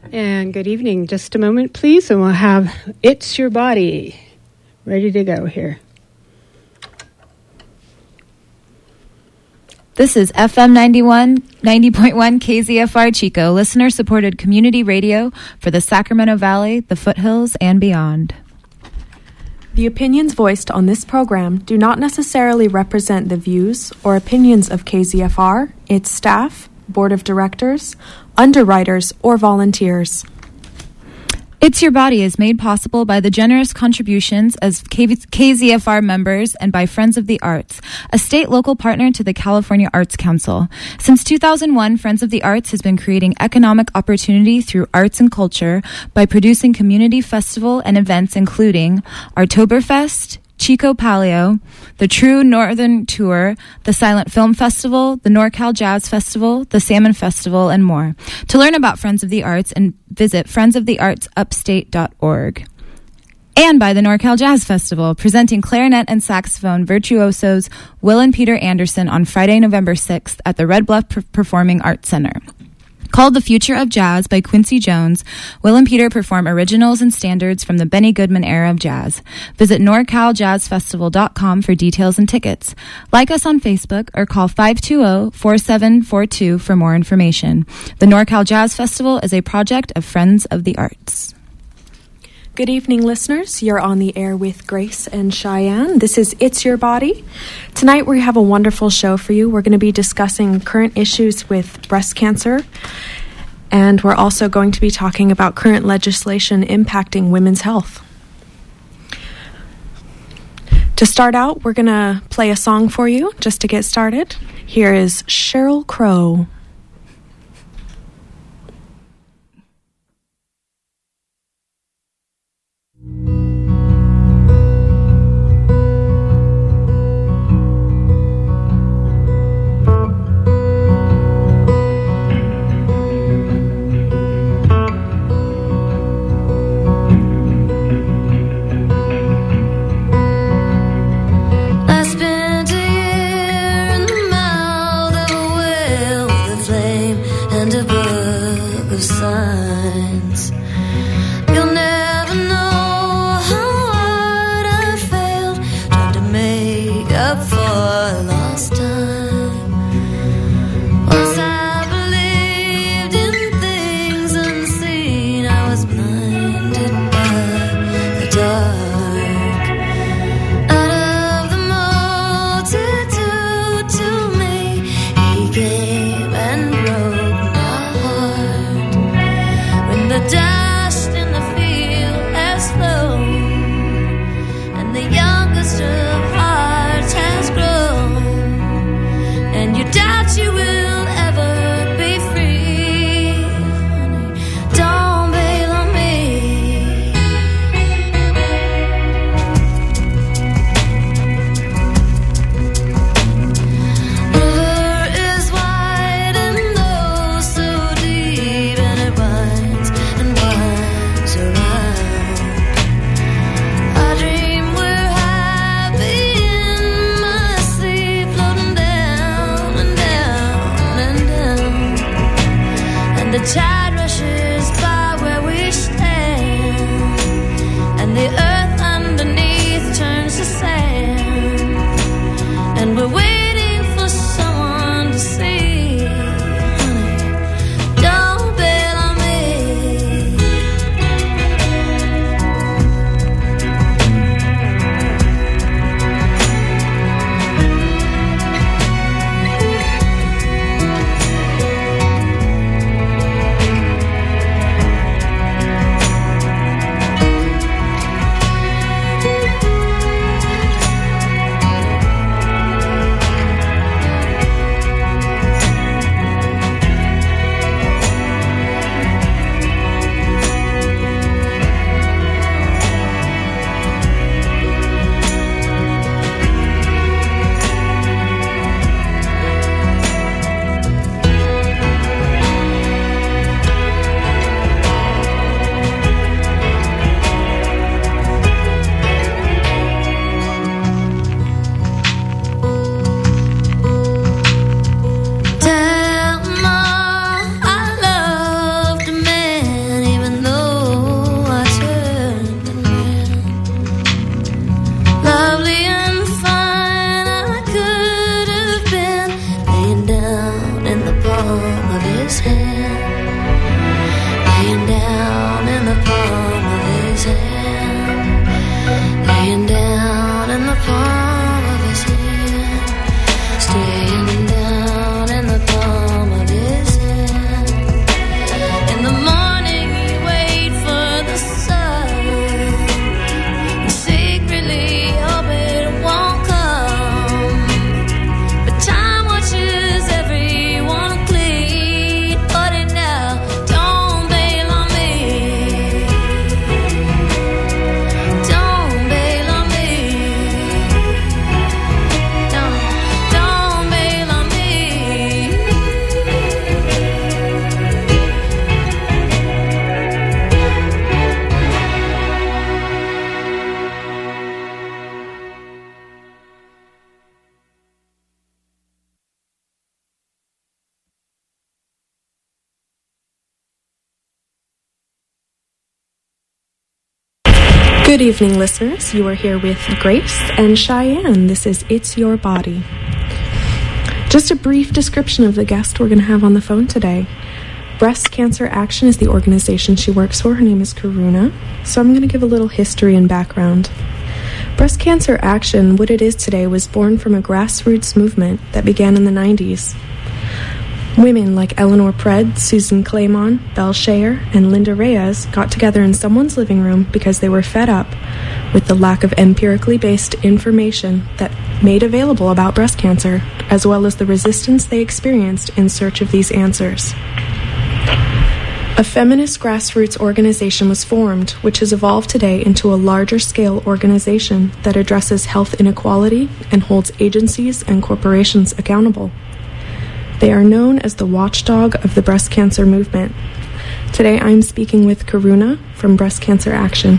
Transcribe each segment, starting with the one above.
And good evening. Just a moment, please, and we'll have It's Your Body ready to go here. This is FM 90.1 KZFR Chico, listener-supported community radio for the Sacramento Valley, the foothills, and beyond. The opinions voiced on this program do not necessarily represent the views or opinions of KZFR, its staff, board of directors, underwriters, or volunteers. It's Your Body is made possible by the generous contributions as KZFR members and by Friends of the Arts, a state local partner to the California Arts Council. Since 2001, Friends of the Arts has been creating economic opportunity through arts and culture by producing community festival and events including Artoberfest, Chico Palio, the True Northern Tour, the Silent Film Festival, the NorCal Jazz Festival, the Salmon Festival, and more. To learn about Friends of the Arts, and visit friendsoftheartsupstate.org. And by the NorCal Jazz Festival, presenting clarinet and saxophone virtuosos Will and Peter Anderson on Friday, November 6th at the Red Bluff Performing Arts Center. Called The Future of Jazz by Quincy Jones, Will and Peter perform originals and standards from the Benny Goodman era of jazz. Visit NorCalJazzFestival.com for details and tickets. Like us on Facebook or call 520-4742 for more information. The NorCal Jazz Festival is a project of Friends of the Arts. Good evening, listeners. You're on the air with Grace and Cheyenne. This is It's Your Body. Tonight we have a wonderful show for you. We're going to be discussing current issues with breast cancer, and we're also going to be talking about current legislation impacting women's health. To start out, we're going to play a song for you just to get started. Here is Sheryl Crow. Youngest of hearts has grown. staying down in the palm of his hand. In the morning you wait for the sun, and secretly hope it won't come. But time watches everyone clean, but it now don't bail on me. Don't bail on me. No, don't bail on me. Good evening, listeners. You are here with Grace and Cheyenne. This is It's Your Body. Just a brief description of the guest we're going to have on the phone today. Breast Cancer Action is the organization she works for. Her name is Karuna. So I'm going to give a little history and background. Breast Cancer Action, what it is today, was born from a grassroots movement that began in the 90s. Women like Eleanor Pred, Susan Claymon, Belle Shayer, and Linda Reyes got together in someone's living room because they were fed up with the lack of empirically based information that made available about breast cancer, as well as the resistance they experienced in search of these answers. A feminist grassroots organization was formed, which has evolved today into a larger-scale organization that addresses health inequality and holds agencies and corporations accountable. They are known as the watchdog of the breast cancer movement. Today I'm speaking with Karuna from Breast Cancer Action.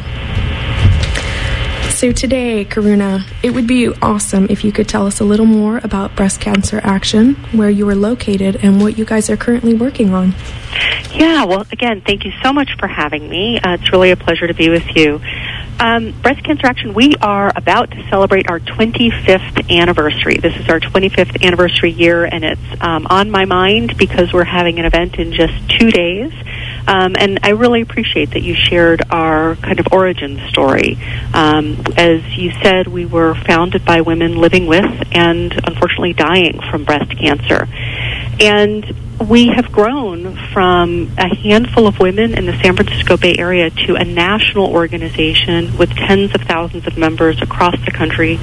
So today, Karuna, it would be awesome if you could tell us a little more about Breast Cancer Action, where you are located, and what you guys are currently working on. Yeah, well, again, thank you so much for having me. It's really a pleasure to be with you. Breast Cancer Action, we are about to celebrate our 25th anniversary. This is our 25th anniversary year, and it's on my mind because we're having an event in just 2 days. And I really appreciate that you shared our kind of origin story. As you said, we were founded by women living with and unfortunately dying from breast cancer. And we have grown from a handful of women in the San Francisco Bay Area to a national organization with tens of thousands of members across the country.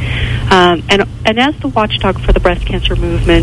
And as the watchdog for the breast cancer movement,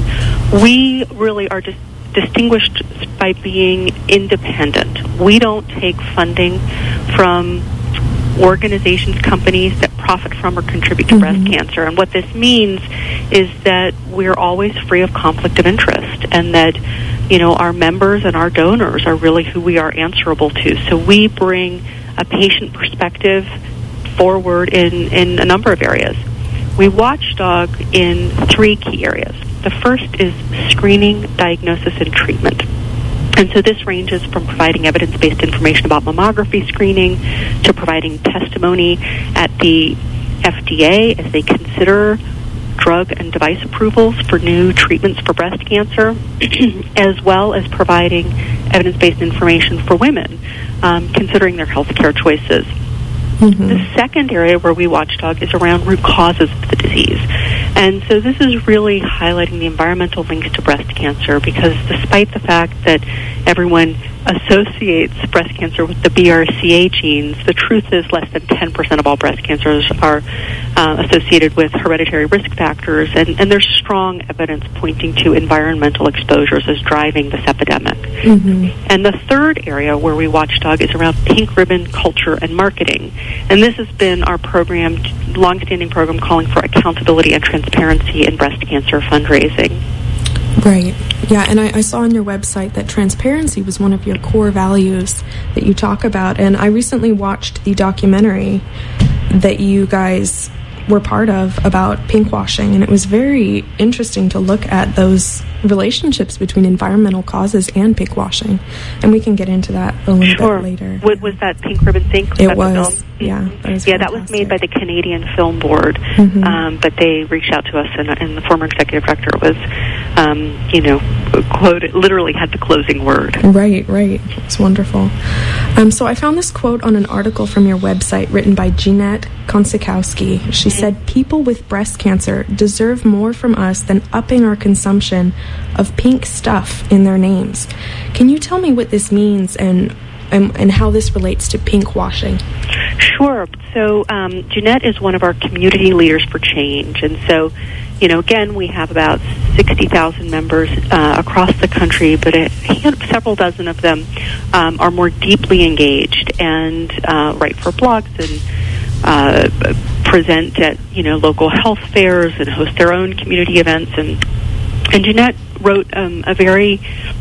we really are just distinguished by being independent. We don't take funding from organizations, companies that profit from or contribute to breast cancer. And what this means is that we're always free of conflict of interest, and that, you know, our members and our donors are really who we are answerable to. So we bring a patient perspective forward in a number of areas. We watchdog in 3 key areas. The first is screening, diagnosis, and treatment. And so this ranges from providing evidence-based information about mammography screening to providing testimony at the FDA as they consider drug and device approvals for new treatments for breast cancer, as well as providing evidence-based information for women considering their health care choices. The second area where we watchdog is around root causes of the disease. And so this is really highlighting the environmental links to breast cancer, because despite the fact that everyone associates breast cancer with the BRCA genes, the truth is less than 10% of all breast cancers are associated with hereditary risk factors, and there's strong evidence pointing to environmental exposures as driving this epidemic. And the third area where we watchdog is around pink ribbon culture and marketing. And this has been our program, long-standing program calling for accountability and transparency in breast cancer fundraising. Right. Yeah, and I saw on your website that transparency was one of your core values that you talk about. And I recently watched the documentary that you guys were part of about pinkwashing, and it was very interesting to look at those relationships between environmental causes and pinkwashing. And we can get into that a little bit later. Was that Pink Ribbon Zinc? It was. Yeah, that was that was made by the Canadian Film Board, but they reached out to us, and the former executive director was, quoted, literally had the closing word. Right. It's wonderful. So I found this quote on an article from your website written by Jeanette Konsikowski. She said, "People with breast cancer deserve more from us than upping our consumption of pink stuff in their names." Can you tell me what this means and how this relates to pink washing? Sure. So Jeanette is one of our community leaders for change. And so, again, we have about 60,000 members across the country, but several dozen of them are more deeply engaged and write for blogs and present at, local health fairs and host their own community events. And Jeanette wrote a very,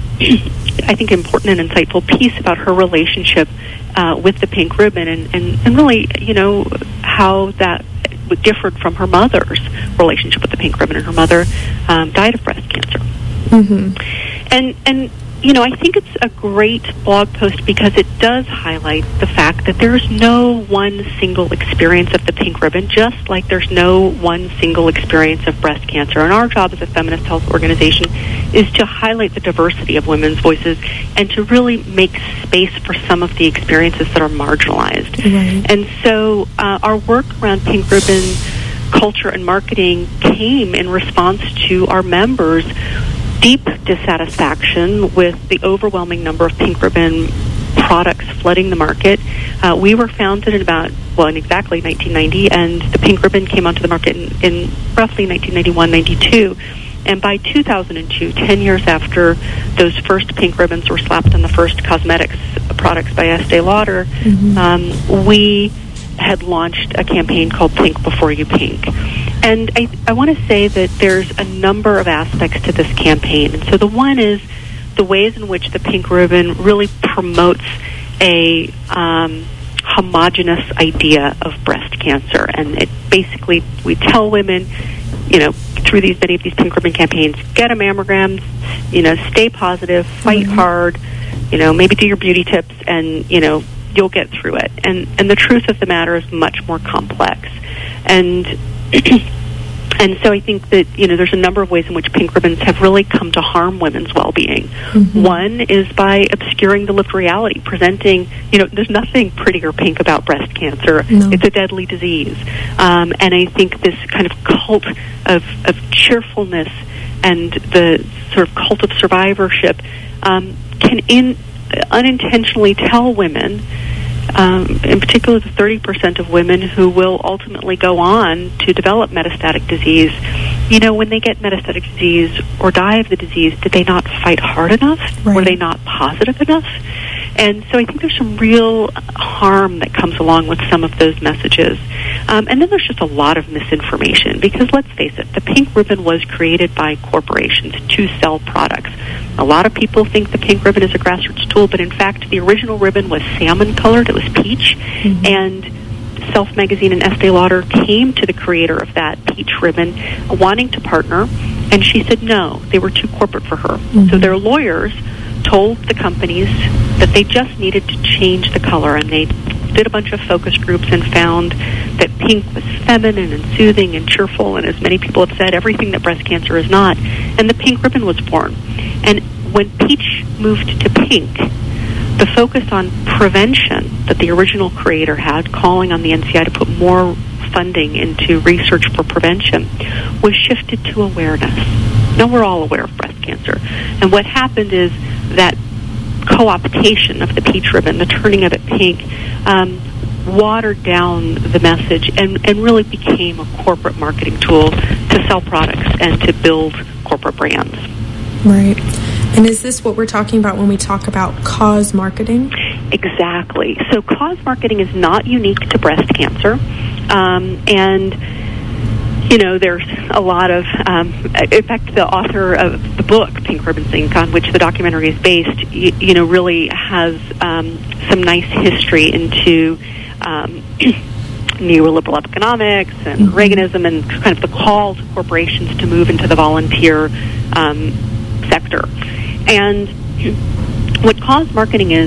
I think, important and insightful piece about her relationship with the pink ribbon and really, how that differed from her mother's relationship with the pink ribbon. And her mother died of breast cancer. Mm-hmm. And I think it's a great blog post because it does highlight the fact that there's no one single experience of the pink ribbon, just like there's no one single experience of breast cancer. And our job as a feminist health organization is to highlight the diversity of women's voices and to really make space for some of the experiences that are marginalized. Right. And so our work around pink ribbon culture and marketing came in response to our members' deep dissatisfaction with the overwhelming number of pink ribbon products flooding the market. We were founded in exactly 1990, and the pink ribbon came onto the market in roughly 1991-92. And by 2002, 10 years after those first pink ribbons were slapped on the first cosmetics products by Estee Lauder, mm-hmm. We had launched a campaign called Pink Before You Pink. And I want to say that there's a number of aspects to this campaign. And so the one is the ways in which the pink ribbon really promotes a homogenous idea of breast cancer. And it basically, we tell women, through many of these pink ribbon campaigns, get a mammogram, stay positive, fight mm-hmm. hard, maybe do your beauty tips, and, you'll get through it. And the truth of the matter is much more complex. And so I think that, there's a number of ways in which pink ribbons have really come to harm women's well-being. Mm-hmm. One is by obscuring the lived reality, presenting, there's nothing pretty or pink about breast cancer. No. It's a deadly disease. And I think this kind of cult of cheerfulness and the sort of cult of survivorship can unintentionally tell women, in particular the 30% of women who will ultimately go on to develop metastatic disease, when they get metastatic disease or die of the disease, did they not fight hard enough? Right. Were they not positive enough? And so I think there's some real harm that comes along with some of those messages. And then there's just a lot of misinformation because, let's face it, the pink ribbon was created by corporations to sell products. A lot of people think the pink ribbon is a grassroots tool, but in fact the original ribbon was salmon-colored. It was peach. Mm-hmm. And Self Magazine and Estee Lauder came to the creator of that peach ribbon wanting to partner, and she said no. They were too corporate for her. Mm-hmm. So their lawyers told the companies that they just needed to change the color, and they did a bunch of focus groups and found that pink was feminine and soothing and cheerful, and as many people have said, everything that breast cancer is not. And the pink ribbon was born. And when peach moved to pink, the focus on prevention that the original creator had, calling on the NCI to put more funding into research for prevention, was shifted to awareness. Now we're all aware of breast cancer. And what happened is that co-optation of the peach ribbon, the turning of it pink, watered down the message and really became a corporate marketing tool to sell products and to build corporate brands. Right. And is this what we're talking about when we talk about cause marketing? Exactly. So cause marketing is not unique to breast cancer. And there's a lot of, in fact, the author of the book, Pink Ribbons Inc., on which the documentary is based, really has some nice history into neoliberal economics and mm-hmm. Reaganism and kind of the call to corporations to move into the volunteer sector. And what cause marketing is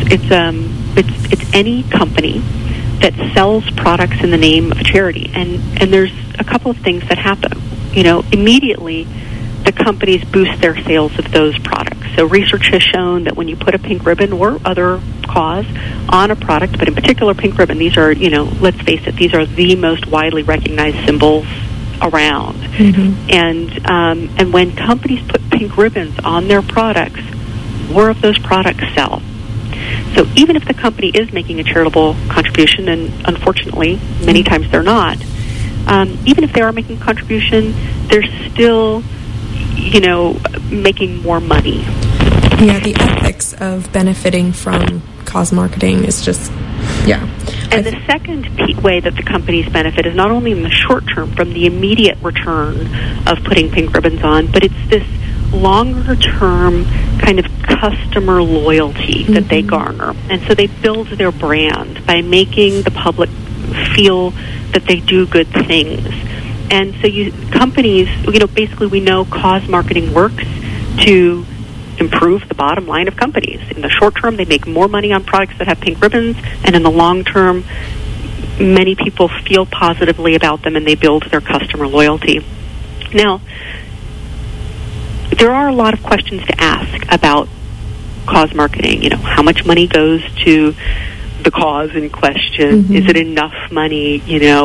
it's any company that sells products in the name of a charity. And there's a couple of things that happen. Immediately the companies boost their sales of those products. So research has shown that when you put a pink ribbon or other cause on a product, but in particular pink ribbon, these are, let's face it, these are the most widely recognized symbols around. And when companies put pink ribbons on their products, more of those products sell. So even if the company is making a charitable contribution, and unfortunately many times they're not, even if they are making a contribution, they're still making more money. Yeah, the ethics of benefiting from cause marketing is just, And the second way that the companies benefit is not only in the short term from the immediate return of putting pink ribbons on, but it's this longer term kind of customer loyalty that they garner. And so they build their brand by making the public feel that they do good things. And so companies, basically we know cause marketing works to improve the bottom line of companies. In the short term, they make more money on products that have pink ribbons, and in the long term, many people feel positively about them and they build their customer loyalty. Now, there are a lot of questions to ask about cause marketing. How much money goes to the cause in question? Is it enough money?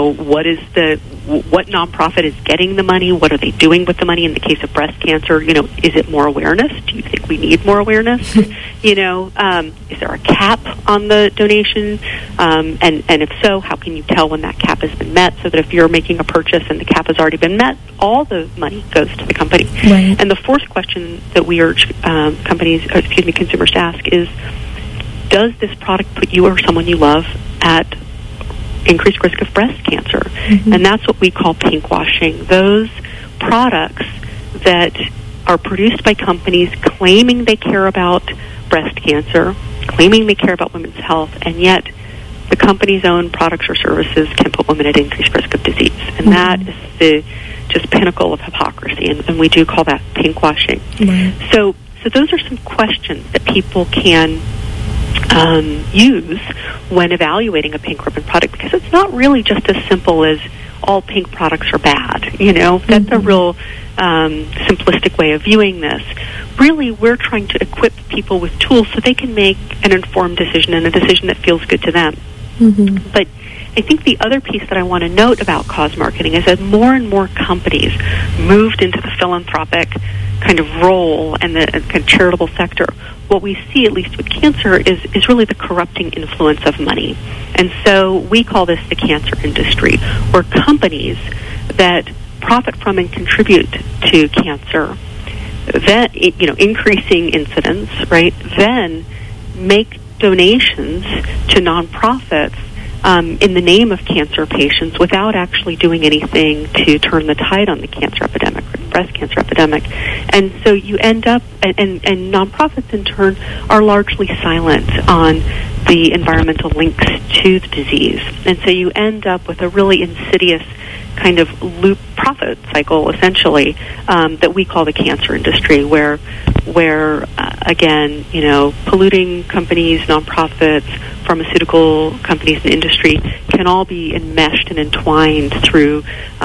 What nonprofit is getting the money? What are they doing with the money? In the case of breast cancer, is it more awareness? Do you think we need more awareness? Is there a cap on the donation? And if so, how can you tell when that cap has been met, so that if you're making a purchase and the cap has already been met, all the money goes to the company? Right. And the fourth question that we urge consumers to ask is, does this product put you or someone you love at increased risk of breast cancer? And that's what we call pink washing. Those products that are produced by companies claiming they care about breast cancer, claiming they care about women's health, and yet the company's own products or services can put women at increased risk of disease. And that is the just pinnacle of hypocrisy, and we do call that pink washing. So those are some questions that people can use when evaluating a pink ribbon product, because it's not really just as simple as all pink products are bad. That's a real simplistic way of viewing this. Really, we're trying to equip people with tools so they can make an informed decision, and a decision that feels good to them. But I think the other piece that I want to note about cause marketing is that more and more companies moved into the philanthropic kind of role and the kind of charitable sector. What we see, at least with cancer, is really the corrupting influence of money. And so we call this the cancer industry, where companies that profit from and contribute to cancer, that increasing incidence, right, then make donations to nonprofits in the name of cancer patients without actually doing anything to turn the tide on the cancer epidemic, breast cancer epidemic. And so you end up, and nonprofits in turn are largely silent on the environmental links to the disease. And so you end up with a really insidious kind of loop profit cycle, essentially, that we call the cancer industry, where again, polluting companies, nonprofits, pharmaceutical companies, and industry can all be enmeshed and entwined through,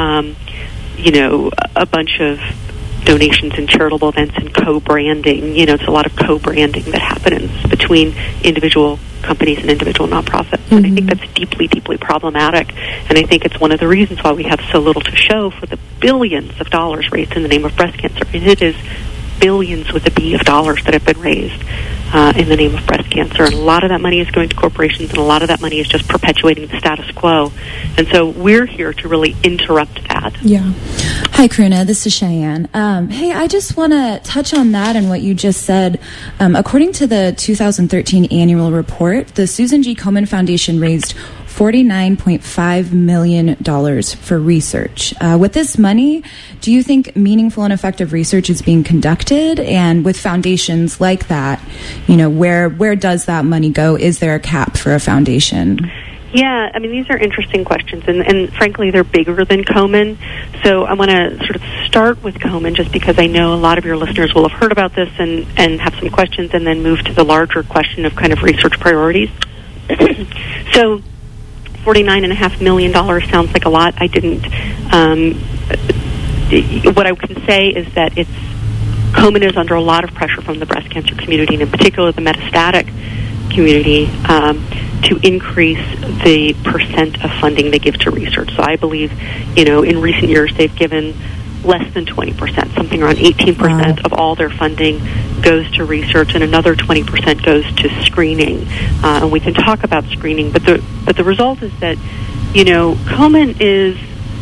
a bunch of donations and charitable events and co-branding. It's a lot of co-branding that happens between individual companies and individual nonprofits. And I think that's deeply, deeply problematic. And I think it's one of the reasons why we have so little to show for the billions of dollars raised in the name of breast cancer. And it is billions with a B of dollars that have been raised in the name of breast cancer. And a lot of that money is going to corporations, and a lot of that money is just perpetuating the status quo. And so we're here to really interrupt that. Yeah. Hi, Karuna. This is Cheyenne. Hey, I just want to touch on that and what you just said. According to the 2013 annual report, the Susan G. Komen Foundation raised $49.5 million for research. With this money, do you think meaningful and effective research is being conducted? And with foundations like that, where does that money go? Is there a cap for a foundation? Yeah, I mean, these are interesting questions, and frankly, they're bigger than Komen. So I want to sort of start with Komen, just because I know a lot of your listeners will have heard about this and have some questions, and then move to the larger question of kind of research priorities. So $49.5 million sounds like a lot. I didn't... what I can say is that it's Komen is under a lot of pressure from the breast cancer community, and in particular the metastatic community, to increase the percent of funding they give to research. So I believe, in recent years they've given less than 20%, something around 18% of all their funding goes to research, and another 20% goes to screening. And we can talk about screening, but the result is that, Komen is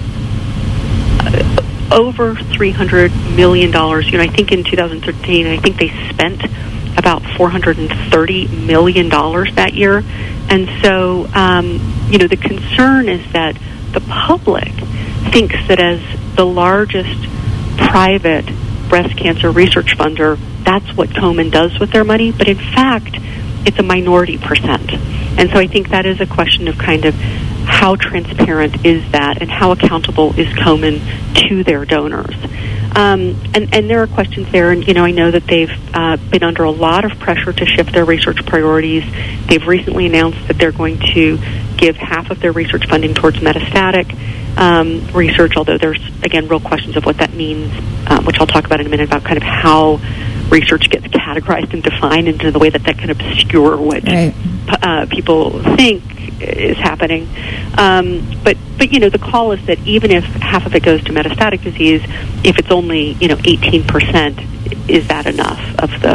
over $300 million. I think in 2013, I think they spent about $430 million that year. And so, the concern is that the public thinks that as the largest private breast cancer research funder, that's what Komen does with their money. But in fact, it's a minority percent. And so I think that is a question of kind of how transparent is that and how accountable is Komen to their donors. And there are questions there, and I know that they've been under a lot of pressure to shift their research priorities. They've recently announced that they're going to give half of their research funding towards metastatic research, although there's, again, real questions of what that means, which I'll talk about in a minute, about kind of how research gets categorized and defined into the way that can obscure what people think is happening. But the call is that even if half of it goes to metastatic disease, if it's only 18%, is that enough of the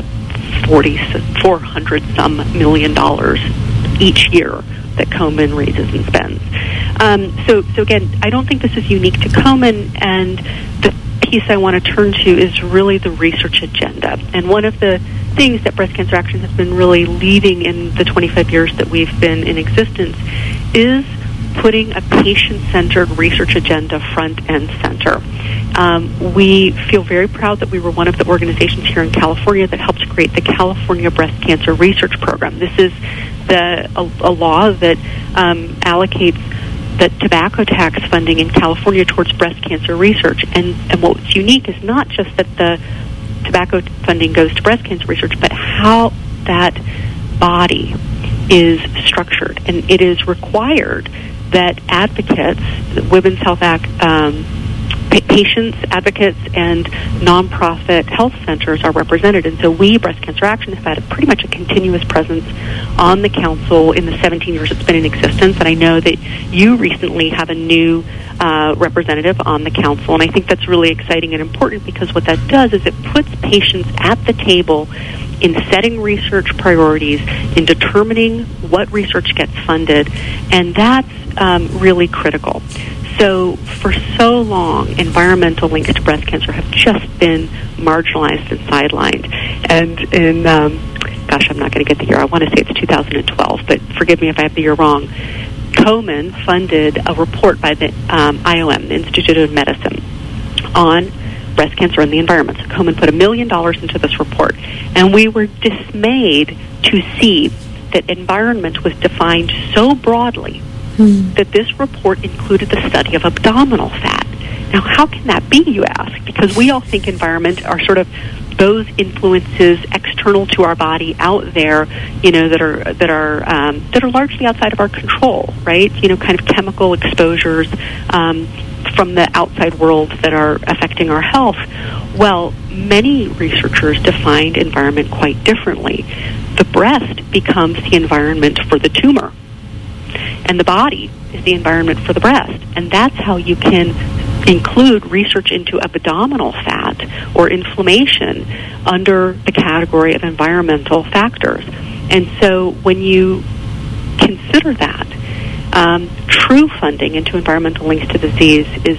$400 some million each year that Komen raises and spends? So again, I don't think this is unique to Komen, and the piece I want to turn to is really the research agenda. And one of the things that Breast Cancer Action has been really leading in the 25 years that we've been in existence is putting a patient-centered research agenda front and center. We feel very proud that we were one of the organizations here in California that helped create the California Breast Cancer Research Program. This is a law that allocates the tobacco tax funding in California towards breast cancer research. And what's unique is not just that the tobacco funding goes to breast cancer research, but how that body is structured. And it is required that advocates, Women's Health Act, patients, advocates, and nonprofit health centers are represented. And so we, Breast Cancer Action, have had pretty much a continuous presence on the council in the 17 years it's been in existence. And I know that you recently have a new representative on the council. And I think that's really exciting and important, because what that does is it puts patients at the table in setting research priorities, in determining what research gets funded, and that's really critical. So for so long, environmental links to breast cancer have just been marginalized and sidelined. And in, I'm not going to get the year. I want to say it's 2012, but forgive me if I have the year wrong. Komen funded a report by the IOM, the Institute of Medicine, on breast cancer and the environment. So Komen put $1 million into this report. And we were dismayed to see that environment was defined so broadly that this report included the study of abdominal fat. Now, how can that be, you ask? Because we all think environment are sort of those influences external to our body out there, that are largely outside of our control, right? Kind of chemical exposures from the outside world that are affecting our health. Well, many researchers defined environment quite differently. The breast becomes the environment for the tumor, and the body is the environment for the breast. And that's how you can include research into abdominal fat or inflammation under the category of environmental factors. And so when you consider that, true funding into environmental links to disease is,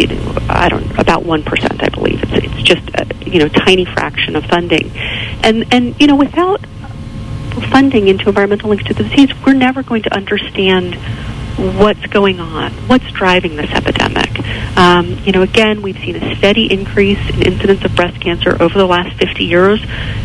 about 1%, I believe. It's just a, tiny fraction of funding. And without funding into environmental links to the disease, we're never going to understand what's going on, what's driving this epidemic. Again, we've seen a steady increase in incidence of breast cancer over the last 50 years.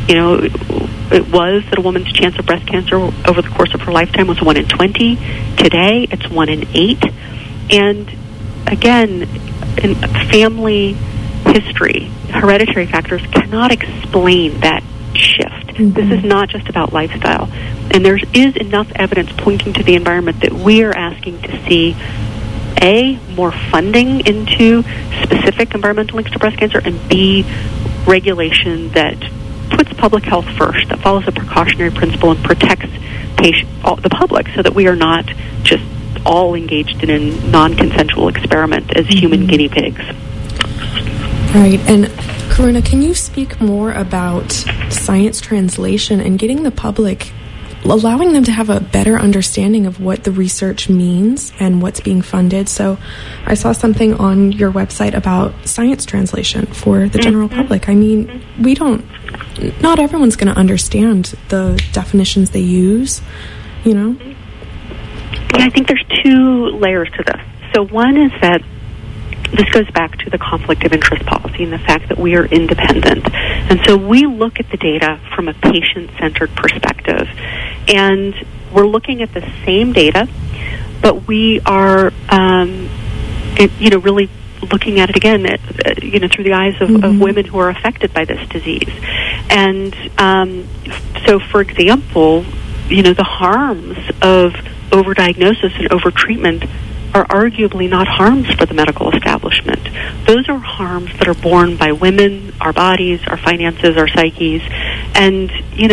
It was that a woman's chance of breast cancer over the course of her lifetime was 1 in 20. Today, it's 1 in 8. And again, in family history, hereditary factors cannot explain that shift. This is not just about lifestyle. And there is enough evidence pointing to the environment that we are asking to see, A, more funding into specific environmental links to breast cancer, and B, regulation that puts public health first, that follows a precautionary principle and protects the public, so that we are not just all engaged in a non-consensual experiment as human guinea pigs. Right. And Karuna, can you speak more about science translation and getting the public, allowing them to have a better understanding of what the research means and what's being funded? So I saw something on your website about science translation for the general public. I mean, not everyone's going to understand the definitions they use, you know? Yeah, I think there's two layers to this. So one is that this goes back to the conflict of interest policy and the fact that we are independent. And so we look at the data from a patient-centered perspective. And we're looking at the same data, but we are, really looking at it again, through the eyes of women who are affected by this disease. And so, for example, the harms of overdiagnosis and overtreatment are arguably not harms for the medical establishment. Those are harms that are borne by women, our bodies, our finances, our psyches, and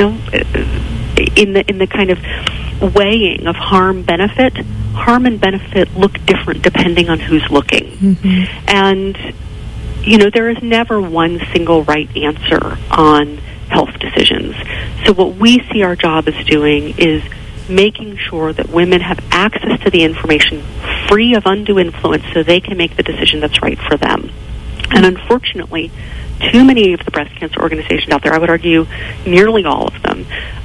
in the kind of weighing of harm and benefit look different depending on who's looking. And there is never one single right answer on health decisions. So what we see our job as doing is making sure that women have access to the information free of undue influence so they can make the decision that's right for them. And unfortunately, too many of the breast cancer organizations out there, I would argue nearly all of them,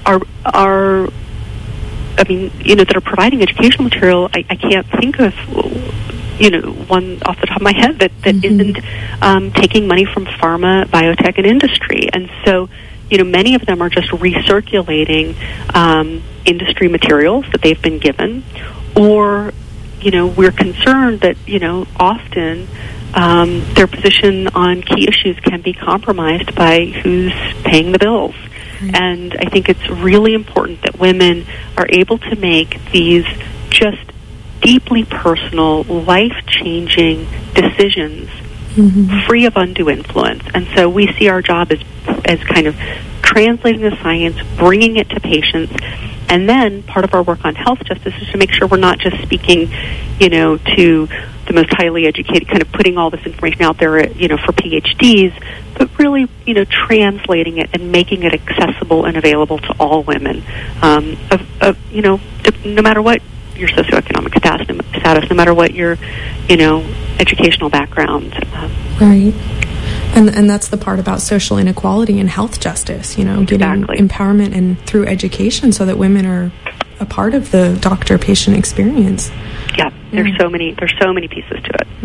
that are providing educational material. I can't think of one off the top of my head that isn't taking money from pharma, biotech, and industry. And so many of them are just recirculating industry materials that they've been given, or we're concerned that often their position on key issues can be compromised by who's paying the bills. And I think it's really important that women are able to make these just deeply personal, life-changing decisions free of undue influence. And so we see our job as kind of translating the science, bringing it to patients, and then part of our work on health justice is to make sure we're not just speaking, to the most highly educated, kind of putting all this information out there, for PhDs, but really, translating it and making it accessible and available to all women, no matter what your socioeconomic status, no matter what your, educational background. Right. And that's the part about social inequality and health justice, getting empowerment and through education so that women are a part of the doctor-patient experience. Yeah, there's so many pieces to it.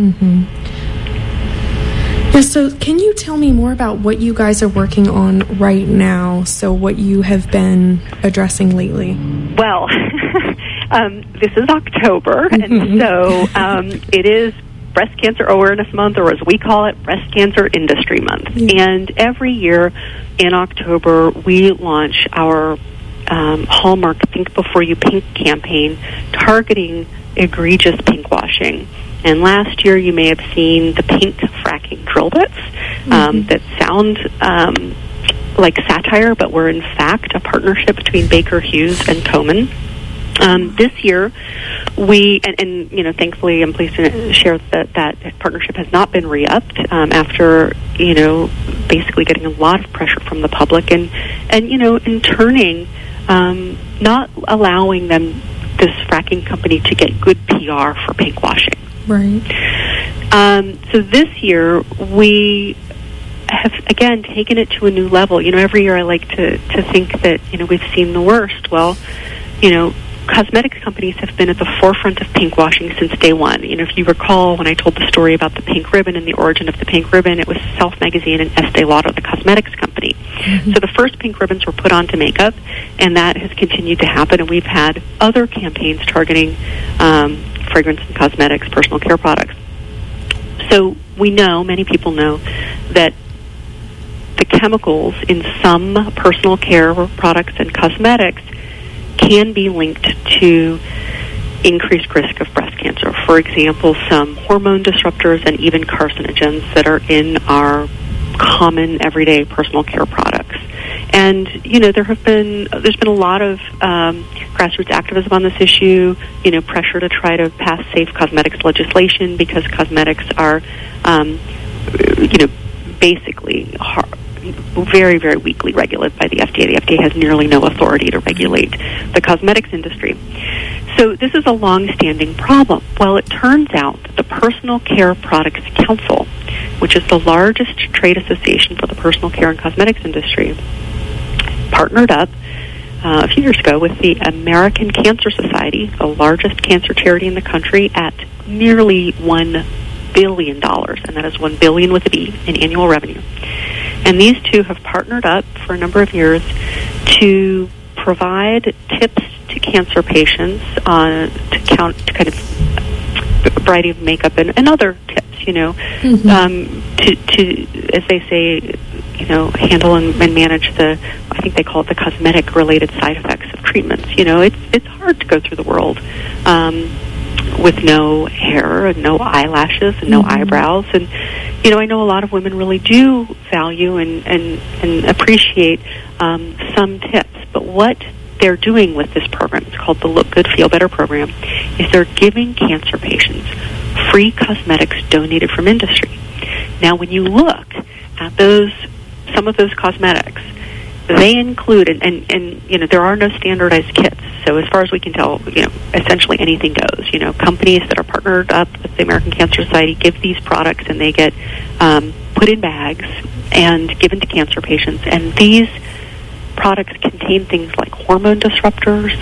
Yeah, so can you tell me more about what you guys are working on right now, so what you have been addressing lately? Well, this is October, and so it is Breast Cancer Awareness Month, or as we call it, Breast Cancer Industry Month. And every year in October, we launch our hallmark Think Before You Pink campaign targeting egregious pinkwashing. And last year, you may have seen the pink fracking drill bits that sound like satire, but were in fact a partnership between Baker Hughes and Komen. This year, thankfully, I'm pleased to share that partnership has not been re-upped after, basically getting a lot of pressure from the public and in turning, not allowing this fracking company to get good PR for pinkwashing. Right. So this year, we have, again, taken it to a new level. Every year I like to think that, we've seen the worst. Well, cosmetics companies have been at the forefront of pinkwashing since day one. If you recall, when I told the story about the pink ribbon and the origin of the pink ribbon, it was Self Magazine and Estee Lauder, the cosmetics company. So the first pink ribbons were put onto makeup, and that has continued to happen, and we've had other campaigns targeting fragrance and cosmetics, personal care products. So many people know that the chemicals in some personal care products and cosmetics can be linked to increased risk of breast cancer. For example, some hormone disruptors and even carcinogens that are in our common everyday personal care products. And there's been a lot of grassroots activism on this issue. Pressure to try to pass safe cosmetics legislation because cosmetics are, basically very, very weakly regulated by the FDA. The FDA has nearly no authority to regulate the cosmetics industry. So this is a long-standing problem. Well, it turns out that the Personal Care Products Council, which is the largest trade association for the personal care and cosmetics industry, partnered up a few years ago with the American Cancer Society, the largest cancer charity in the country, at nearly $1 billion, and that is $1 billion with a B in annual revenue. And these two have partnered up for a number of years to provide tips to cancer patients to kind of a variety of makeup and other tips, to as they say, handle and manage the, I think they call it the cosmetic-related side effects of treatments. It's hard to go through the world with no hair and no eyelashes and no eyebrows. And, I know a lot of women really do value and appreciate some tips. But what they're doing with this program, it's called the Look Good, Feel Better program, is they're giving cancer patients free cosmetics donated from industry. Now, when you look at some of those cosmetics, they include, and there are no standardized kits. So as far as we can tell, essentially anything goes. Companies that are partnered up with the American Cancer Society give these products, and they get put in bags and given to cancer patients. And these products contain things like hormone disruptors,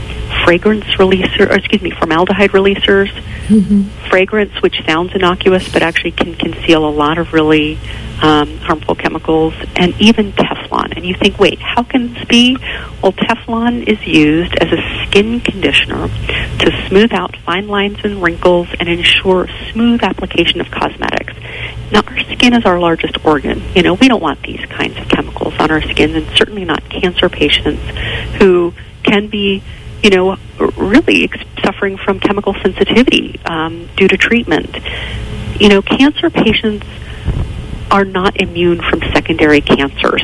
formaldehyde releasers, fragrance, which sounds innocuous but actually can conceal a lot of really harmful chemicals, and even Teflon. And you think, wait, how can this be? Well, Teflon is used as a skin conditioner to smooth out fine lines and wrinkles and ensure smooth application of cosmetics. Now, our skin is our largest organ. We don't want these kinds of chemicals on our skin, and certainly not cancer patients who can be really suffering from chemical sensitivity due to treatment. Cancer patients are not immune from secondary cancers.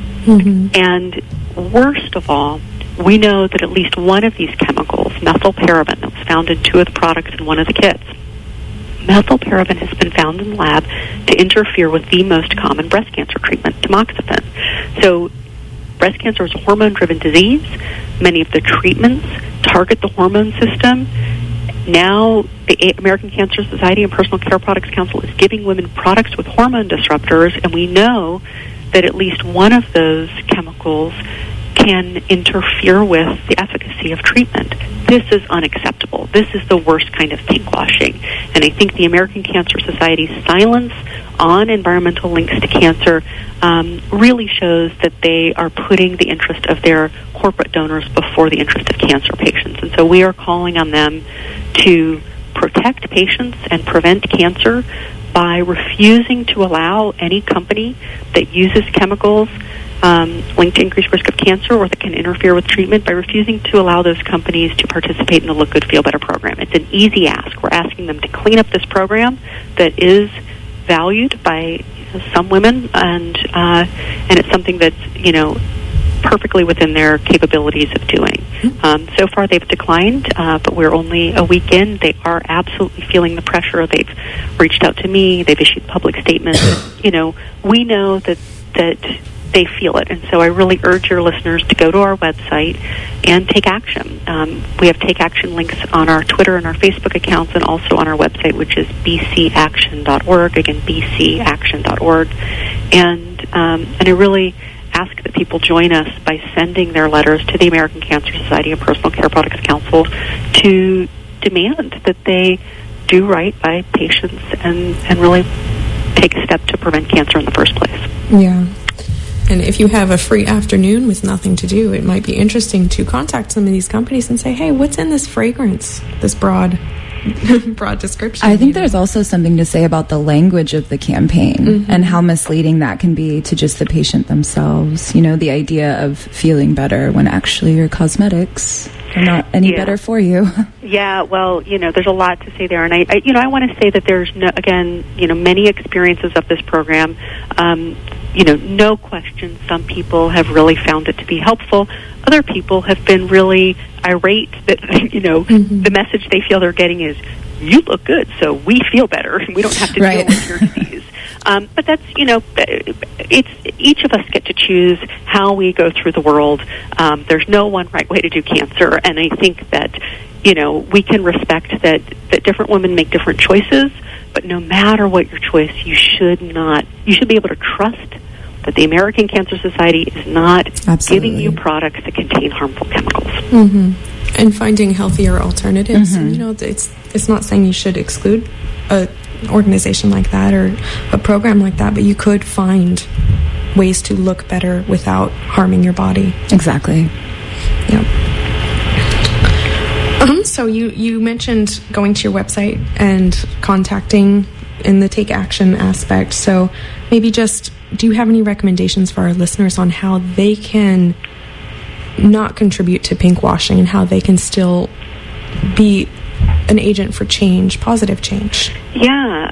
And worst of all, we know that at least one of these chemicals, methylparaben, that was found in 2 of the products in one of the kits, methylparaben has been found in the lab to interfere with the most common breast cancer treatment, tamoxifen. So breast cancer is a hormone-driven disease. Many of the treatments target the hormone system. Now, the American Cancer Society and Personal Care Products Council is giving women products with hormone disruptors, and we know that at least one of those chemicals can interfere with the efficacy of treatment. This is unacceptable. This is the worst kind of pinkwashing. And I think the American Cancer Society's silence on environmental links to cancer really shows that they are putting the interest of their corporate donors before the interest of cancer patients. And so we are calling on them to protect patients and prevent cancer by refusing to allow any company that uses chemicals linked to increased risk of cancer or that can interfere with treatment, by refusing to allow those companies to participate in the Look Good, Feel Better program. It's an easy ask. We're asking them to clean up this program that is valued by some women, and it's something that's perfectly within their capabilities of doing. So far, they've declined, but we're only a week in. They are absolutely feeling the pressure. They've reached out to me. They've issued public statements. We know that they feel it, and so I really urge your listeners to go to our website and take action. We have take action links on our Twitter and our Facebook accounts, and also on our website, which is bcaction.org. Again, bcaction.org. And I really ask that people join us by sending their letters to the American Cancer Society and Personal Care Products Council to demand that they do right by patients and really take a step to prevent cancer in the first place. Yeah. And if you have a free afternoon with nothing to do, it might be interesting to contact some of these companies and say, hey, what's in this fragrance, this broad description? I think there's also something to say about the language of the campaign and how misleading that can be to just the patient themselves. The idea of feeling better when actually your cosmetics they're not any better for you. Yeah, well, there's a lot to say there, and I want to say that there's many experiences of this program. No question, some people have really found it to be helpful. Other people have been really irate that the message they feel they're getting is, you look good, so we feel better, and we don't have to deal with your disease. But that's, it's each of us get to choose how we go through the world. There's no one right way to do cancer, and I think that, we can respect that different women make different choices, but no matter what your choice, you should be able to trust that the American Cancer Society is not giving you products that contain harmful chemicals. And finding healthier alternatives. And, it's not saying you should exclude an organization like that or a program like that, but you could find ways to look better without harming your body. Exactly. Yep. So you mentioned going to your website and contacting in the take action aspect. So maybe just, do you have any recommendations for our listeners on how they can not contribute to pink washing and how they can still be an agent for change, positive change? Yeah,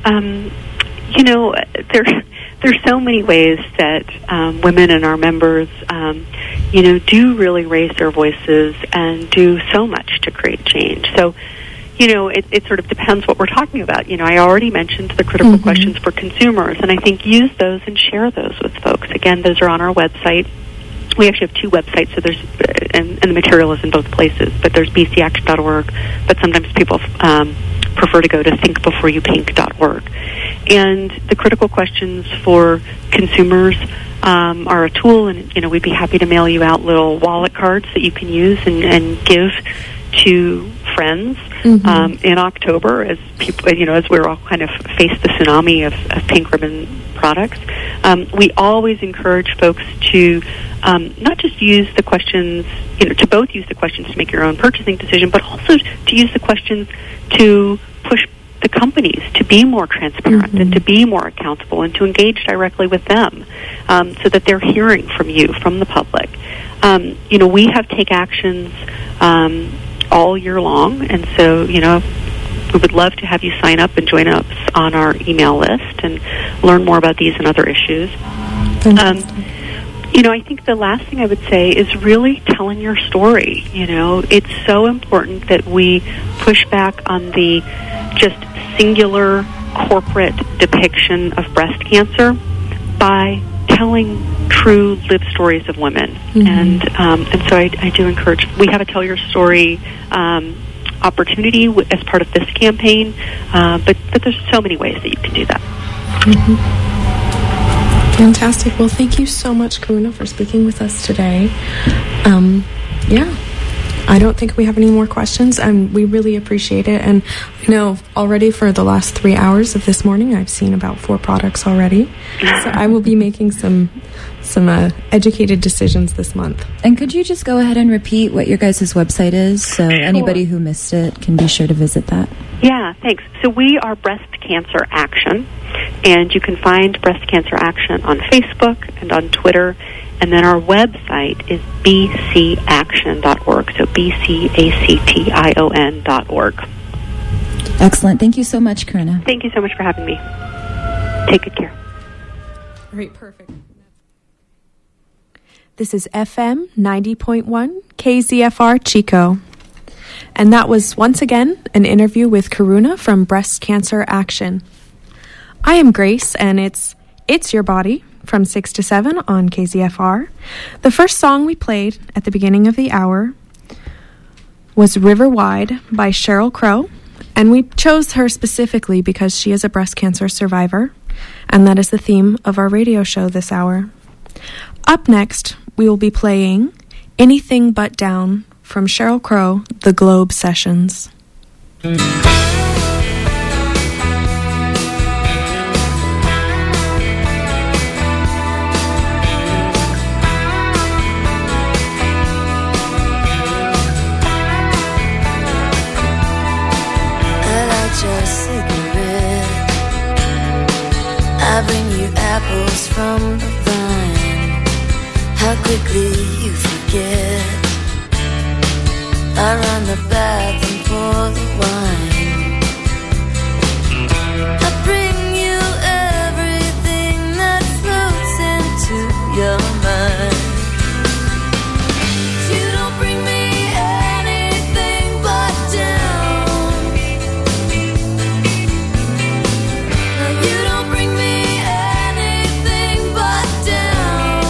there's so many ways that women and our members, do really raise their voices and do so much to create change. So, it sort of depends what we're talking about. I already mentioned the critical questions for consumers, and I think use those and share those with folks. Again, those are on our website. We actually have two websites, so there's and the material is in both places, but there's bcaction.org, but sometimes people prefer to go to thinkbeforeyouPink.org. And the critical questions for consumers are a tool, and we'd be happy to mail you out little wallet cards that you can use and give to friends in October as people, as we're all kind of face the tsunami of pink ribbon products. We always encourage folks to not just use the questions, to both use the questions to make your own purchasing decision, but also to use the questions to push the companies to be more transparent and to be more accountable and to engage directly with them so that they're hearing from you, from the public. We have take actions all year long, and so, we would love to have you sign up and join us on our email list and learn more about these and other issues. I think the last thing I would say is really telling your story. It's so important that we push back on the just singular corporate depiction of breast cancer by telling true lived stories of women. And so I do encourage, we have a Tell Your Story opportunity as part of this campaign, but there's so many ways that you can do that. Fantastic. Well, thank you so much, Karuna, for speaking with us today. I don't think we have any more questions, and we really appreciate it. And I know already for the last 3 hours of this morning, I've seen about 4 products already. So I will be making some educated decisions this month. And could you just go ahead and repeat what your guys' website is so anybody who missed it can be sure to visit that? Yeah, thanks. So we are Breast Cancer Action, and you can find Breast Cancer Action on Facebook and on Twitter. And then our website is bcaction.org, so bcaction.org. Excellent. Thank you so much, Karuna. Thank you so much for having me. Take good care. All right, perfect. This is FM 90.1 KZFR Chico. And that was once again an interview with Karuna from Breast Cancer Action. I am Grace, and it's Your Body from 6 to 7 on KZFR. The first song we played at the beginning of the hour was River Wide by Sheryl Crow, and we chose her specifically because she is a breast cancer survivor, and that is the theme of our radio show this hour. Up next, we will be playing Anything But Down from Sheryl Crow, The Globe Sessions. I bring you apples from the vine. How quickly you forget. I run the bath and pour the wine. I bring you everything that floats into your mind. You don't bring me anything but down. No, you don't bring me anything but down.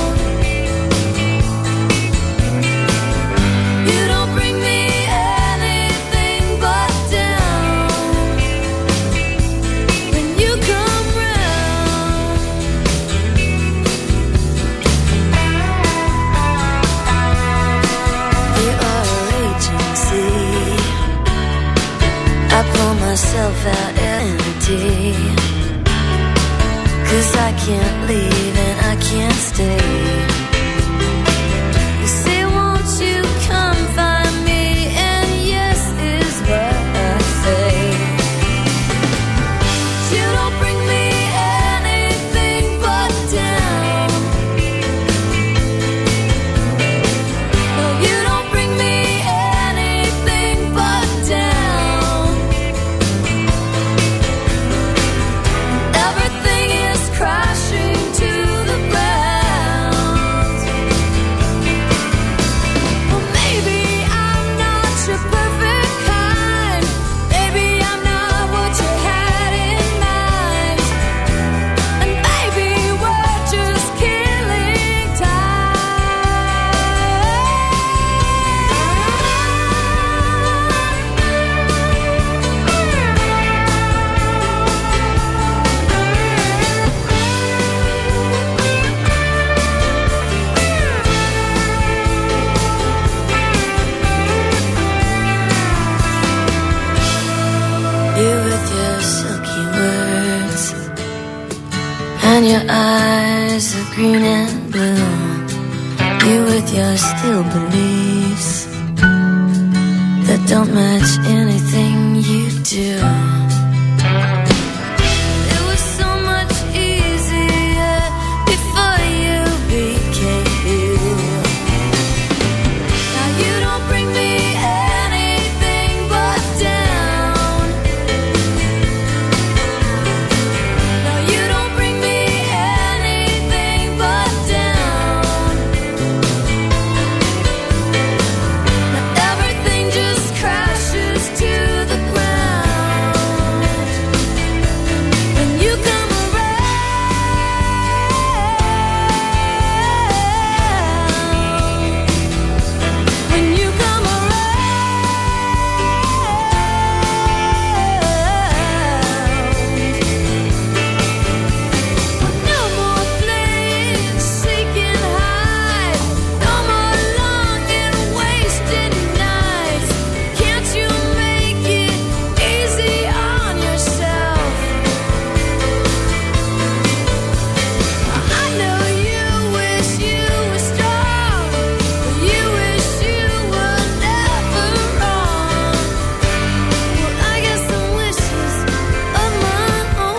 You don't bring me anything but down. When you come round, you are a raging sea. I pull myself out empty, 'cause I can't leave and I can't stay. You say, won't you come find me? And yes is what I say. You don't bring me anything but down. No, you don't bring me anything but down. Everything is crashing to the ground. Well, maybe I'm not your perfect kind. Maybe I'm not what you had in mind. And maybe we're just killing you with your silky words and your eyes of green and blue. You with your still beliefs that don't match anything you do. It was so much easier before you became you. Now you don't bring me anything but down. No, you don't bring me anything but down. Now everything just crashes to the ground when you come around. When you come around. No more playing seek and hide. No more long and wasted nights. Can't you make it easy on yourself? I know you wish you were strong, but you wish you were never wrong. Well, I got some wishes of my own.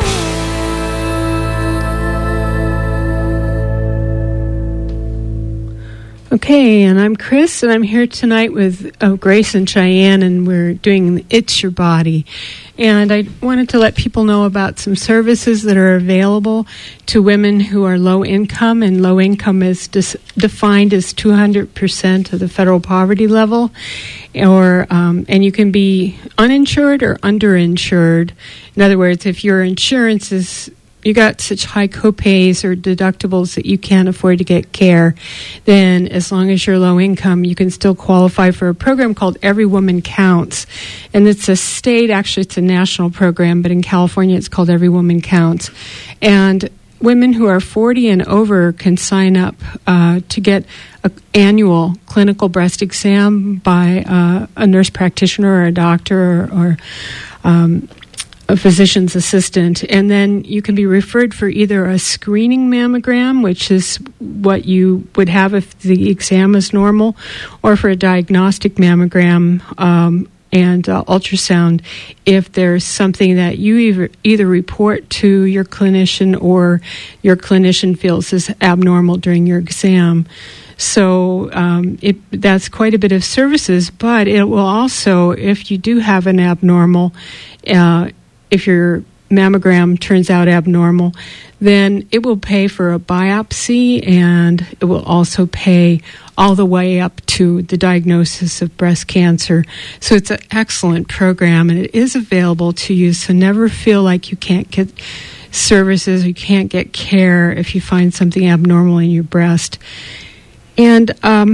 Okay, and I'm Chris, and I'm here tonight with Grace and Cheyenne, and we're doing It's Your Body. And I wanted to let people know about some services that are available to women who are low income, and low income is defined as 200% of the federal poverty level, or and you can be uninsured or underinsured. In other words, if your insurance is you got such high copays or deductibles that you can't afford to get care, then as long as you're low income, you can still qualify for a program called Every Woman Counts. And it's a state, actually it's a national program, but in California it's called Every Woman Counts. And women who are 40 and over can sign up to get an annual clinical breast exam by a nurse practitioner or a doctor or a physician's assistant, and then you can be referred for either a screening mammogram, which is what you would have if the exam is normal, or for a diagnostic mammogram, ultrasound if there's something that you either report to your clinician or your clinician feels is abnormal during your exam. So that's quite a bit of services, but it will also, if you do have an abnormal, if your mammogram turns out abnormal, then it will pay for a biopsy, and it will also pay all the way up to the diagnosis of breast cancer. So it's an excellent program, and it is available to you, so never feel like you can't get services, you can't get care if you find something abnormal in your breast. And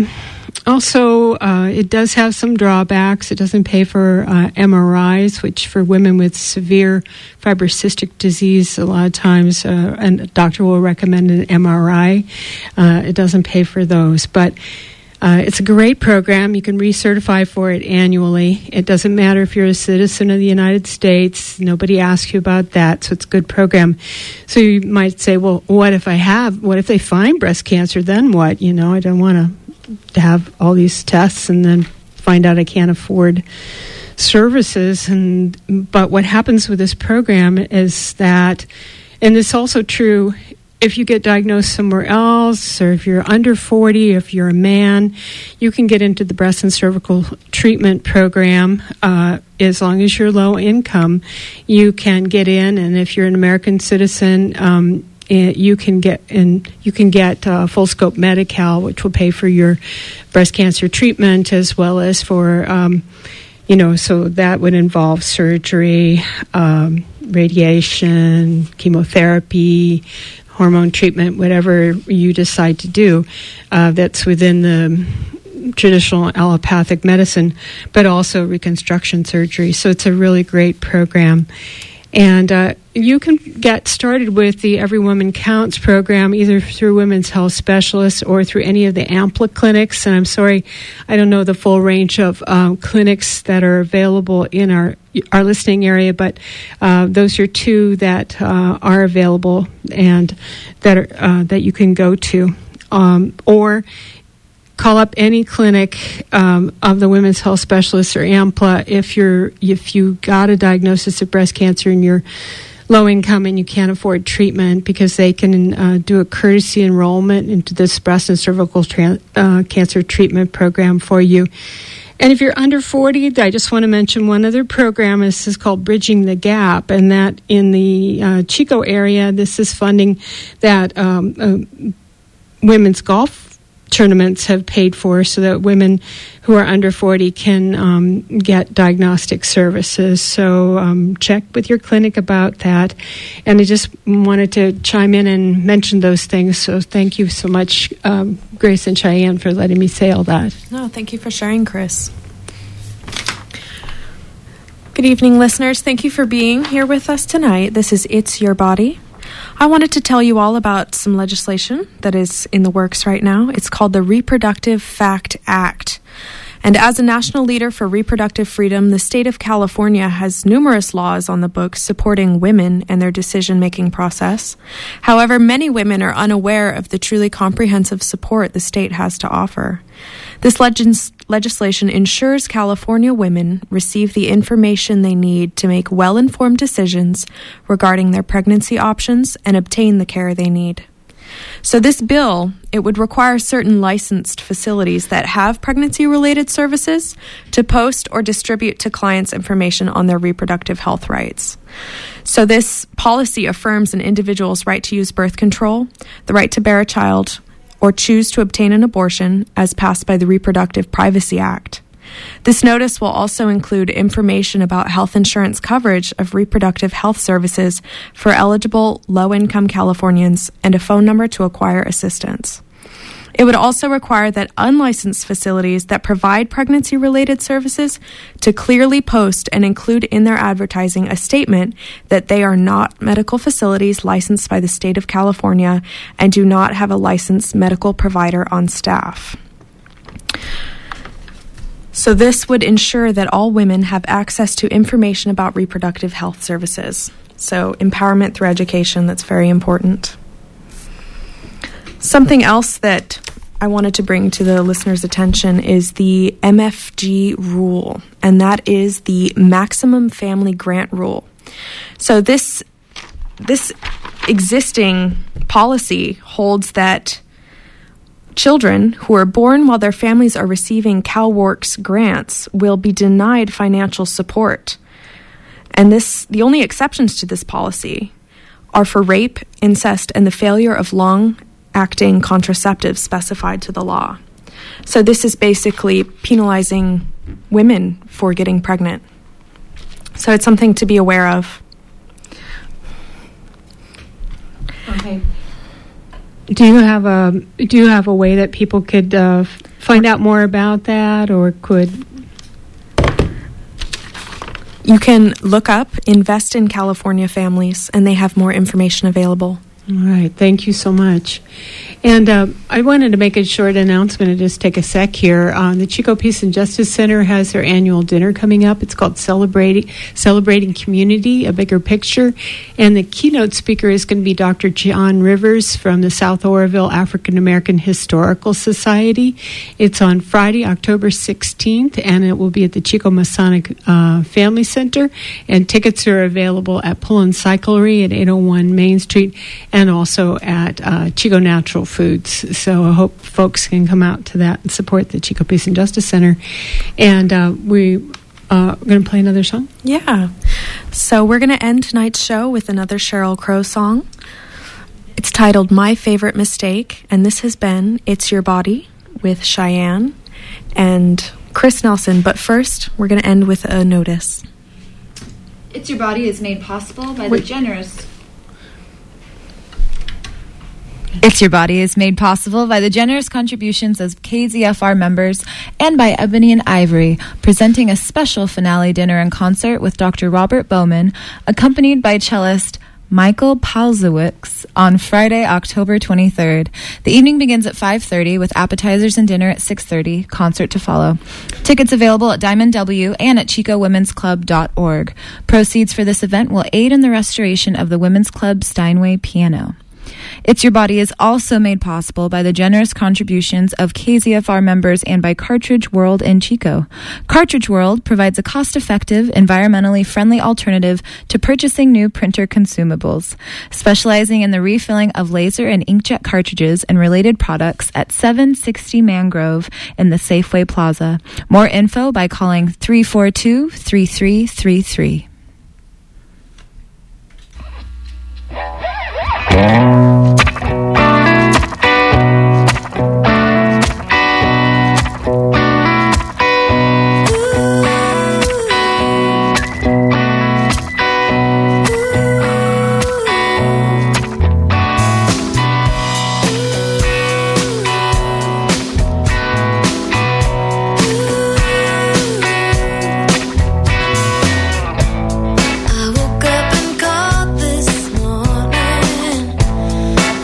also, it does have some drawbacks. It doesn't pay for MRIs, which for women with severe fibrocystic disease, a lot of times a doctor will recommend an MRI. It doesn't pay for those. But it's a great program. You can recertify for it annually. It doesn't matter if you're a citizen of the United States. Nobody asks you about that, so it's a good program. So you might say, well, what if they find breast cancer, then what? You know, I don't want to have all these tests and then find out I can't afford services. But what happens with this program is that, and it's also true if you get diagnosed somewhere else, or if you're under 40, if you're a man, you can get into the breast and cervical treatment program. As long as you're low income, you can get in, and if you're an American citizen, you can get full scope Medi-Cal, which will pay for your breast cancer treatment, as well as for so that would involve surgery, radiation, chemotherapy, hormone treatment, whatever you decide to do. That's within the traditional allopathic medicine, but also reconstruction surgery. So it's a really great program. And you can get started with the Every Woman Counts program either through Women's Health Specialists or through any of the AMPLA clinics. And I'm sorry, I don't know the full range of clinics that are available in our listening area, but those are two that are available and that you can go to, or call up any clinic of the Women's Health Specialists or AMPLA if you got a diagnosis of breast cancer and you're low income and you can't afford treatment, because they can do a courtesy enrollment into this breast and cervical cancer treatment program for you. And if you're under 40, I just want to mention one other program. This is called Bridging the Gap, and that in the Chico area, this is funding that women's golf tournaments have paid for, so that women who are under 40 can get diagnostic services. So check with your clinic about that. And I just wanted to chime in and mention those things. So thank you so much, Grace and Cheyenne, for letting me say all that. No, thank you for sharing, Chris. Good evening, listeners. Thank you for being here with us tonight. This is It's Your Body. I wanted to tell you all about some legislation that is in the works right now. It's called the Reproductive Fact Act. And as a national leader for reproductive freedom, the state of California has numerous laws on the books supporting women and their decision-making process. However, many women are unaware of the truly comprehensive support the state has to offer. This legislation ensures California women receive the information they need to make well-informed decisions regarding their pregnancy options and obtain the care they need. So this bill, it would require certain licensed facilities that have pregnancy-related services to post or distribute to clients information on their reproductive health rights. So this policy affirms an individual's right to use birth control, the right to bear a child, or choose to obtain an abortion as passed by the Reproductive Privacy Act. This notice will also include information about health insurance coverage of reproductive health services for eligible low-income Californians and a phone number to acquire assistance. It would also require that unlicensed facilities that provide pregnancy-related services to clearly post and include in their advertising a statement that they are not medical facilities licensed by the state of California and do not have a licensed medical provider on staff. So this would ensure that all women have access to information about reproductive health services. So empowerment through education, that's very important. Something else that I wanted to bring to the listeners' attention is the MFG rule, and that is the Maximum Family Grant Rule. So this existing policy holds that children who are born while their families are receiving CalWORKs grants will be denied financial support. And the only exceptions to this policy are for rape, incest, and the failure of long-acting contraceptives specified to the law. So this is basically penalizing women for getting pregnant. So it's something to be aware of. Okay. Do you have a way that people could find out more about that, or could? You can look up Invest in California Families, and they have more information available. All right. Thank you so much. And I wanted to make a short announcement and just take a sec here. The Chico Peace and Justice Center has their annual dinner coming up. It's called Celebrating Community, A Bigger Picture. And the keynote speaker is going to be Dr. John Rivers from the South Oroville African American Historical Society. It's on Friday, October 16th, and it will be at the Chico Masonic Family Center. And tickets are available at Pull and Cyclery at 801 Main Street, and also at Chico Natural Foods. So I hope folks can come out to that and support the Chico Peace and Justice Center. And we're going to play another song? Yeah. So we're going to end tonight's show with another Sheryl Crow song. It's titled My Favorite Mistake, and this has been It's Your Body with Cheyenne and Chris Nelson. But first, we're going to end with a notice. It's Your Body is made possible by the generous... It's Your Body is made possible by the generous contributions of KZFR members and by Ebony and Ivory, presenting a special finale dinner and concert with Dr. Robert Bowman, accompanied by cellist Michael Palzewicz on Friday, October 23rd. The evening begins at 5:30 with appetizers and dinner at 6:30, concert to follow. Tickets available at Diamond W and at ChicoWomen'sClub.org. Proceeds for this event will aid in the restoration of the Women's Club Steinway piano. It's Your Body is also made possible by the generous contributions of KZFR members and by Cartridge World in Chico. Cartridge World provides a cost-effective, environmentally friendly alternative to purchasing new printer consumables, specializing in the refilling of laser and inkjet cartridges and related products at 760 Mangrove in the Safeway Plaza. More info by calling 342-3333. I woke up and called this morning.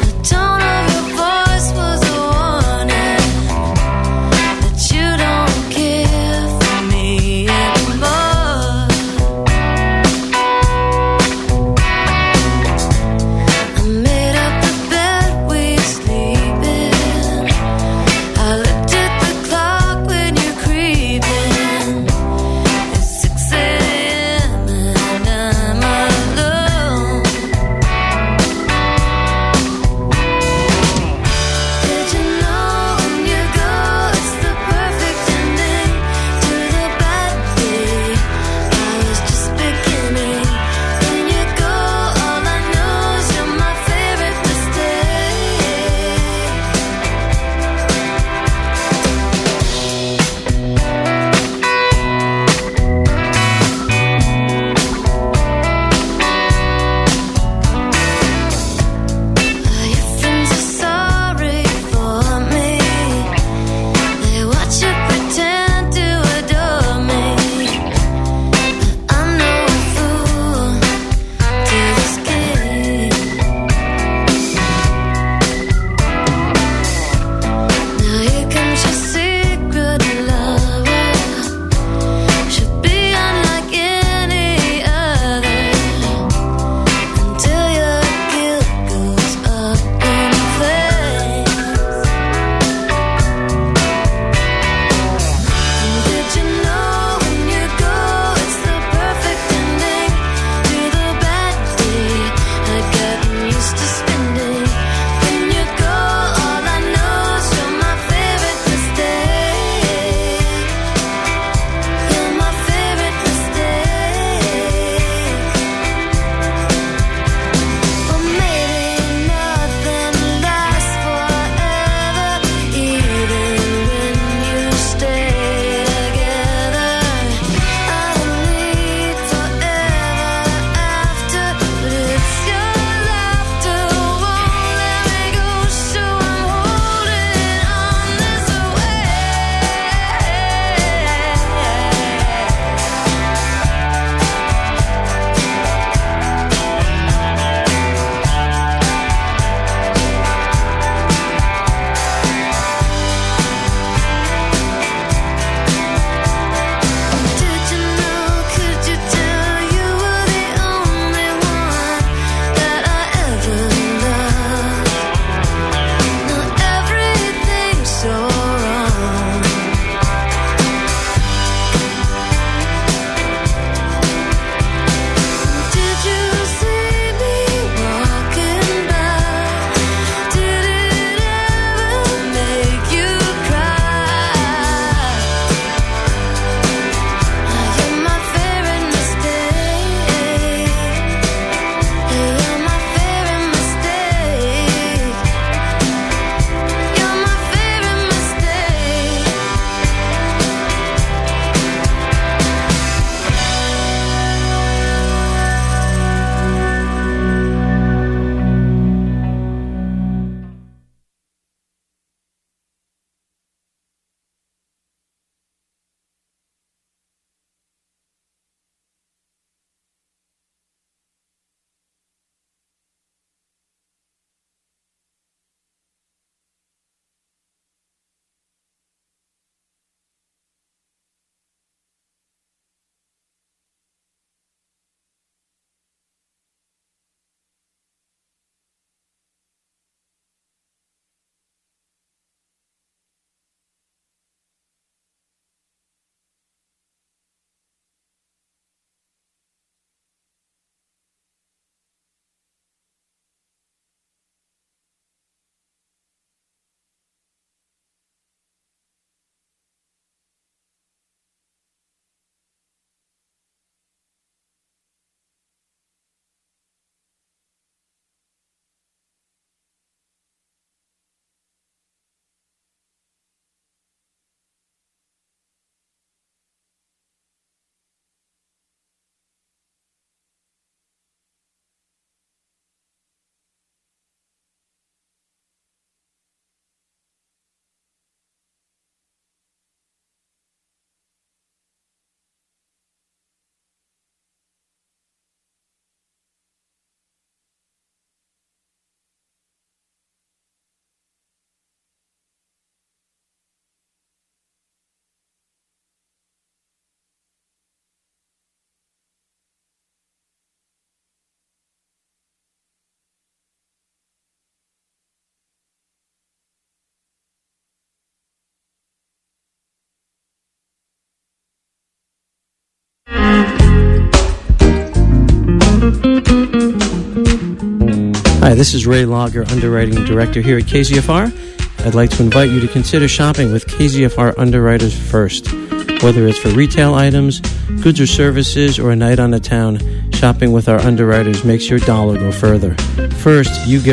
this is Ray Lager, Underwriting Director here at KZFR. I'd like to invite you to consider shopping with KZFR Underwriters First. Whether it's for retail items, goods or services, or a night on the town, shopping with our underwriters makes your dollar go further. First, you get